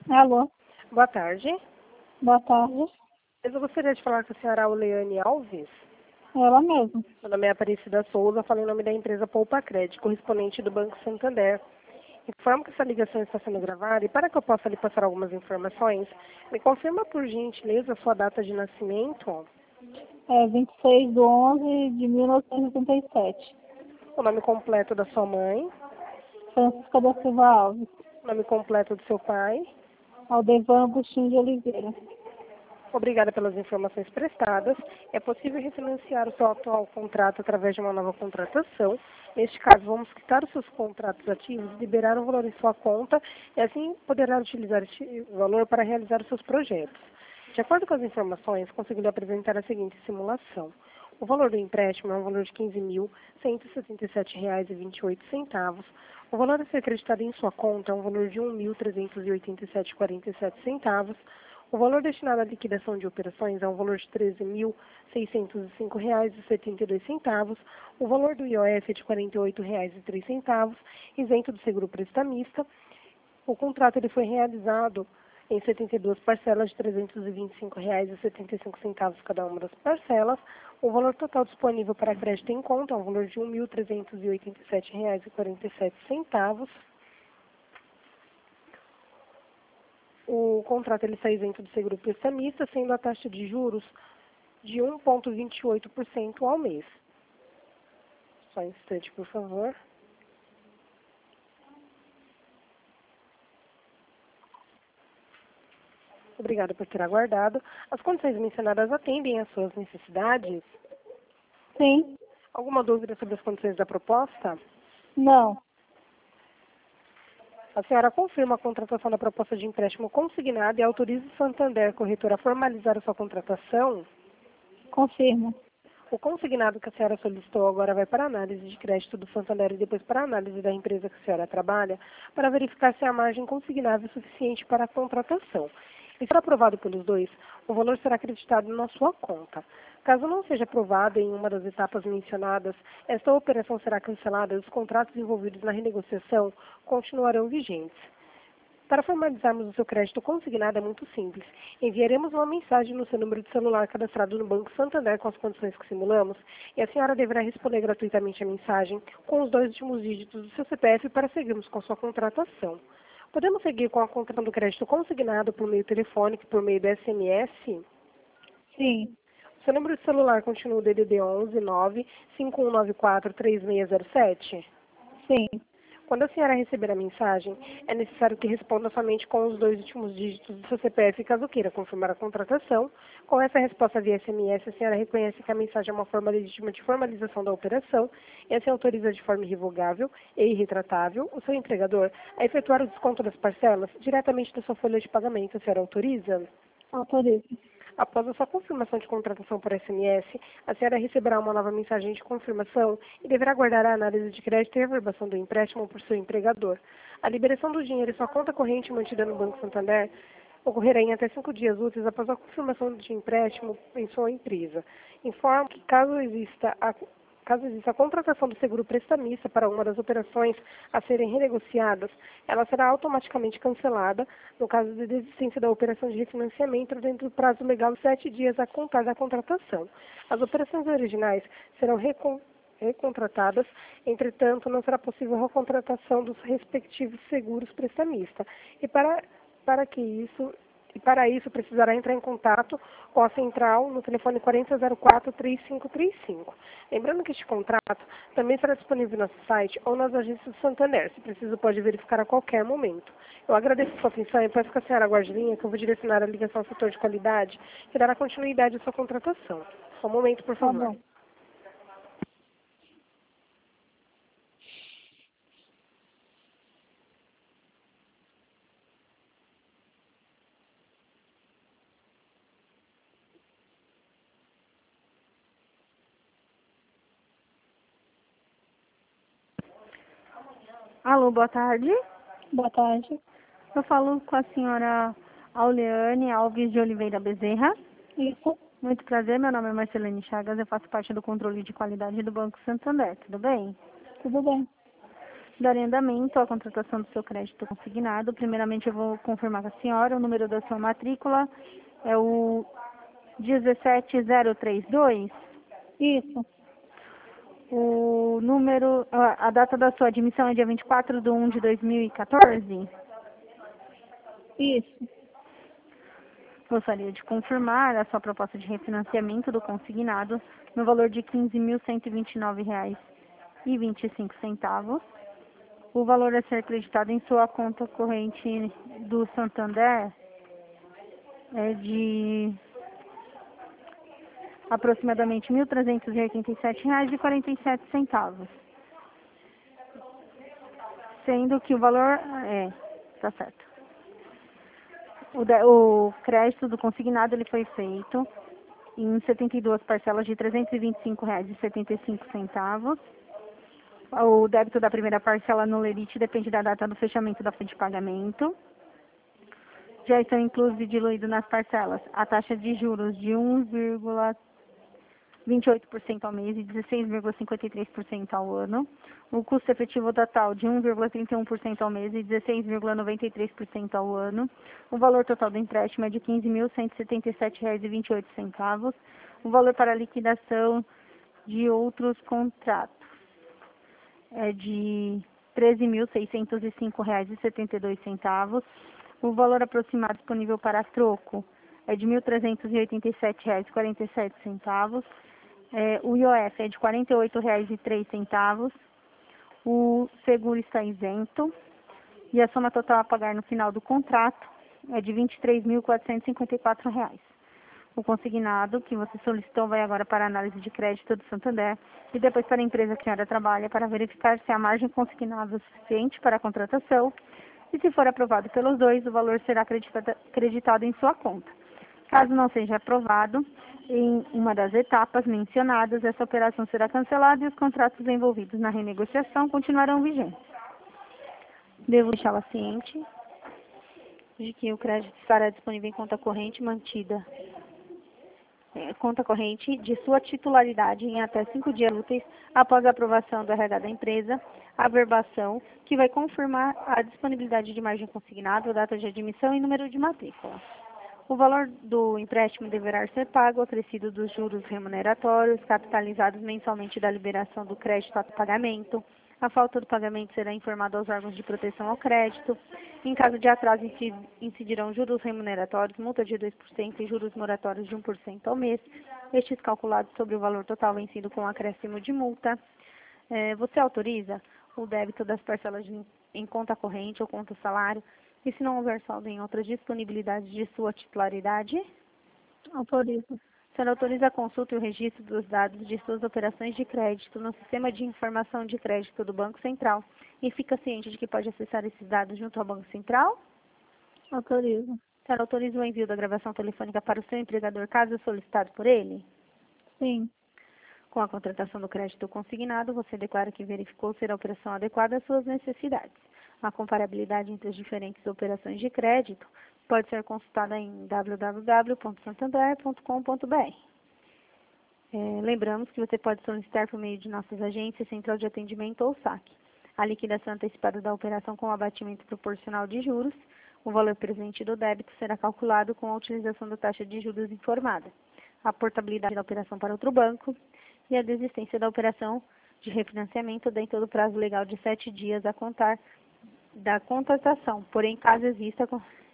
Alô, Boa tarde. boa tarde. Eu gostaria de falar com a senhora Auleane Alves. Ela mesma. Meu nome é Aparecida Souza, falo em nome da empresa Poupa Crédito, correspondente do Banco Santander. Informo que essa ligação está sendo gravada e para que eu possa lhe passar algumas informações, me confirma por gentileza a sua data de nascimento, É 26/11/1987. o nome completo da sua mãe, Francisca da Silva Alves. o nome completo do seu pai. Aldevan Agostinho de Oliveira. Obrigada pelas informações prestadas. É possível refinanciar o seu atual contrato através de uma nova contratação. Neste caso, vamos quitar os seus contratos ativos, liberar o valor em sua conta e assim poderá utilizar este valor para realizar os seus projetos. De acordo com as informações, consegui lhe apresentar a seguinte simulação. O valor do empréstimo é um valor de R$ 15.167,28. O valor a ser acreditado em sua conta é um valor de R$ 1.387,47. O valor destinado à liquidação de operações é um valor de R$ 13.605,72. O valor do IOF é de R$ 48,03, isento do seguro prestamista. O contrato ele foi realizado em 72 parcelas de R$ 325,75 cada uma das parcelas. O valor total disponível para crédito em conta é um valor de R$ 1.387,47. O contrato ele está isento do seguro prestamista, sendo a taxa de juros de 1,28% ao mês. Só um instante, por favor. Obrigada por ter aguardado. As condições mencionadas atendem às suas necessidades? Sim. Alguma dúvida sobre as condições da proposta? Não. A senhora confirma a contratação da proposta de empréstimo consignado e autoriza o Santander Corretora a formalizar a sua contratação? Confirmo. O consignado que a senhora solicitou agora vai para a análise de crédito do Santander e depois para a análise da empresa que a senhora trabalha, para verificar se a margem consignada é suficiente para a contratação. E se for aprovado pelos dois, o valor será acreditado na sua conta. Caso não seja aprovado em uma das etapas mencionadas, esta operação será cancelada e os contratos envolvidos na renegociação continuarão vigentes. Para formalizarmos o seu crédito consignado é muito simples. Enviaremos uma mensagem no seu número de celular cadastrado no Banco Santander com as condições que simulamos e a senhora deverá responder gratuitamente a mensagem com os 2 últimos dígitos do seu CPF para seguirmos com sua contratação. Podemos seguir com a contratação do crédito consignado por meio telefônico e por meio do SMS? Sim. Seu número de celular continua o DDD 11 9 5194 3607? Sim. Quando a senhora receber a mensagem, é necessário que responda somente com os 2 últimos dígitos do seu CPF, caso queira confirmar a contratação. Com essa resposta via SMS, a senhora reconhece que a mensagem é uma forma legítima de formalização da operação e assim autoriza de forma irrevogável e irretratável o seu empregador a efetuar o desconto das parcelas diretamente da sua folha de pagamento. A senhora autoriza? Autorizo. Após a sua confirmação de contratação por SMS, a senhora receberá uma nova mensagem de confirmação e deverá aguardar a análise de crédito e averbação do empréstimo por seu empregador. A liberação do dinheiro em sua conta corrente mantida no Banco Santander ocorrerá em até 5 dias úteis após a confirmação de empréstimo em sua empresa. Informo que caso exista a contratação do seguro prestamista para uma das operações a serem renegociadas, ela será automaticamente cancelada no caso de desistência da operação de refinanciamento dentro do prazo legal de 7 dias a contar da contratação. As operações originais serão recontratadas, entretanto, não será possível a recontratação dos respectivos seguros prestamistas. Para isso, precisará entrar em contato com a central no telefone 4004-3535. Lembrando que este contrato também será disponível no nosso site ou nas agências do Santander. Se preciso, pode verificar a qualquer momento. Eu agradeço a sua atenção e peço que a senhora aguarde a linha, que eu vou direcionar a ligação ao setor de qualidade e dará continuidade à sua contratação. Só um momento, por Tá favor. bom. Alô, boa tarde. Boa tarde. Eu falo com a senhora Auleane Alves de Oliveira Bezerra. Isso. Muito prazer, meu nome é Marcelene Chagas, eu faço parte do controle de qualidade do Banco Santander, tudo bem? Tudo bem. Darei andamento à contratação do seu crédito consignado. Primeiramente, eu vou confirmar com a senhora o número da sua matrícula. É o 17032. Isso, O número, a data da sua admissão é dia 24/1/2014. isso, Gostaria de confirmar a sua proposta de refinanciamento do consignado no valor de R$ 15.129,25. O valor a ser acreditado em sua conta corrente do Santander é de aproximadamente R$ 1.387,47. Sendo que o valor tá certo. O crédito do consignado ele foi feito em 72 parcelas de R$ 325,75. O débito da primeira parcela no Lerite depende da data do fechamento da folha de pagamento. Já estão inclusos e diluídos nas parcelas a taxa de juros de 1,28% ao mês e 16,53% ao ano. O custo efetivo total de 1,31% ao mês e 16,93% ao ano. O valor total do empréstimo é de R$ 15.177,28. O valor para liquidação de outros contratos é de R$ 13.605,72. O valor aproximado disponível para troco é de R$ 1.387,47. O IOF é de R$ 48,03. O seguro está isento. E a soma total a pagar no final do contrato é de R$ 23.454. O consignado que você solicitou vai agora para a análise de crédito do Santander e depois para a empresa que a senhora trabalha para verificar se a margem consignada é suficiente para a contratação e, se for aprovado pelos dois, o valor será acreditado em sua conta. Caso não seja aprovado, em uma das etapas mencionadas, essa operação será cancelada e os contratos envolvidos na renegociação continuarão vigentes. Devo deixá-la ciente de que o crédito estará disponível em conta corrente mantida conta corrente de sua titularidade em até 5 dias úteis após a aprovação do RH da empresa, a verbação, que vai confirmar a disponibilidade de margem consignada, data de admissão e número de matrícula. O valor do empréstimo deverá ser pago acrescido dos juros remuneratórios, capitalizados mensalmente da liberação do crédito a pagamento. A falta do pagamento será informada aos órgãos de proteção ao crédito. Em caso de atraso, incidirão juros remuneratórios, multa de 2% e juros moratórios de 1% ao mês, estes calculados sobre o valor total vencido com acréscimo de multa. Você autoriza o débito das parcelas em conta corrente ou conta salário, e se não houver saldo em outras disponibilidades de sua titularidade? autorizo. A senhora autoriza a consulta e o registro dos dados de suas operações de crédito no Sistema de Informação de Crédito do Banco Central e fica ciente de que pode acessar esses dados junto ao Banco Central? Autorizo. A senhora autoriza o envio da gravação telefônica para o seu empregador, caso solicitado por ele? Sim, Com a contratação do crédito consignado, você declara que verificou ser a operação adequada às suas necessidades. A comparabilidade entre as diferentes operações de crédito pode ser consultada em www.santander.com.br. Lembramos que você pode solicitar por meio de nossas agências, Central de Atendimento ou SAC, a liquidação antecipada da operação com abatimento proporcional de juros. O valor presente do débito será calculado com a utilização da taxa de juros informada, a portabilidade da operação para outro banco e a desistência da operação de refinanciamento dentro do prazo legal de 7 dias a contar da contratação. Porém, caso exista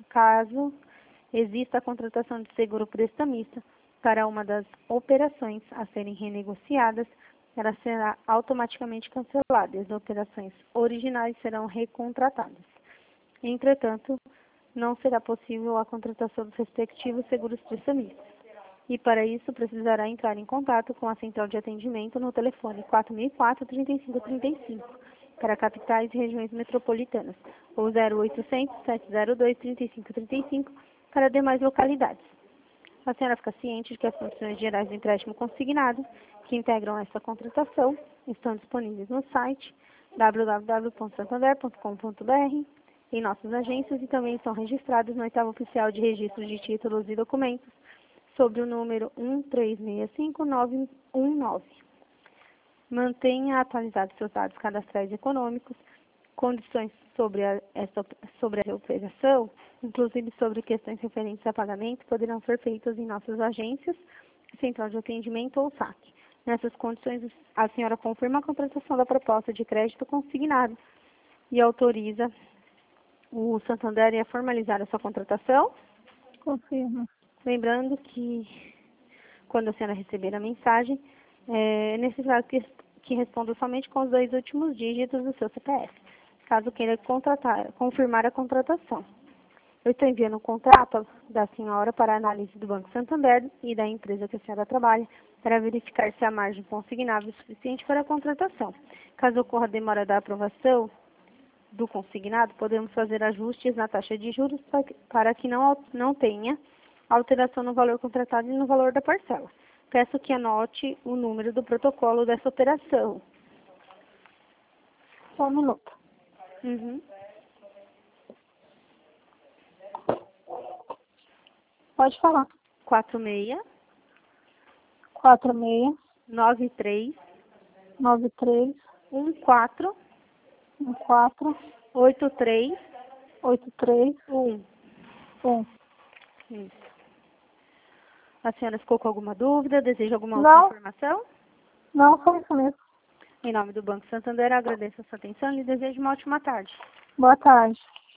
a contratação de seguro prestamista para uma das operações a serem renegociadas, ela será automaticamente cancelada e as operações originais serão recontratadas. Entretanto, não será possível a contratação dos respectivos seguros prestamistas. E para isso, precisará entrar em contato com a Central de Atendimento no telefone 4004-3535, para capitais e regiões metropolitanas, ou 0800-702-3535, para demais localidades. A senhora fica ciente de que as condições gerais do empréstimo consignado, que integram esta contratação, estão disponíveis no site www.santander.com.br, em nossas agências, e também são registrados no oitavo oficial de registro de títulos e documentos, sob o número 1365919. Mantenha atualizados seus dados cadastrais econômicos condições sobre essa operação, inclusive sobre questões referentes a pagamento, poderão ser feitas em nossas agências, central de atendimento ou saque. Nessas condições, a senhora confirma a contratação da proposta de crédito consignado e autoriza o Santander a formalizar essa contratação. Confirmo. Lembrando que, quando a senhora receber a mensagem, é necessário que responda somente com os 2 últimos dígitos do seu CPF, caso queira confirmar a contratação. Eu estou enviando o contrato da senhora para análise do Banco Santander e da empresa que a senhora trabalha, para verificar se a margem consignável é suficiente para a contratação. Caso ocorra demora da aprovação do consignado, podemos fazer ajustes na taxa de juros para que não tenha alteração no valor contratado e no valor da parcela. Peço que anote o número do protocolo dessa operação. Só um minuto. Uhum. Pode falar. 46 46 93 93 14 14 83 83 1. 1. Isso. A senhora ficou com alguma dúvida? Deseja alguma Não. outra informação? Não, foi isso mesmo. Em nome do Banco Santander, agradeço a sua atenção e lhe desejo uma ótima tarde. Boa tarde.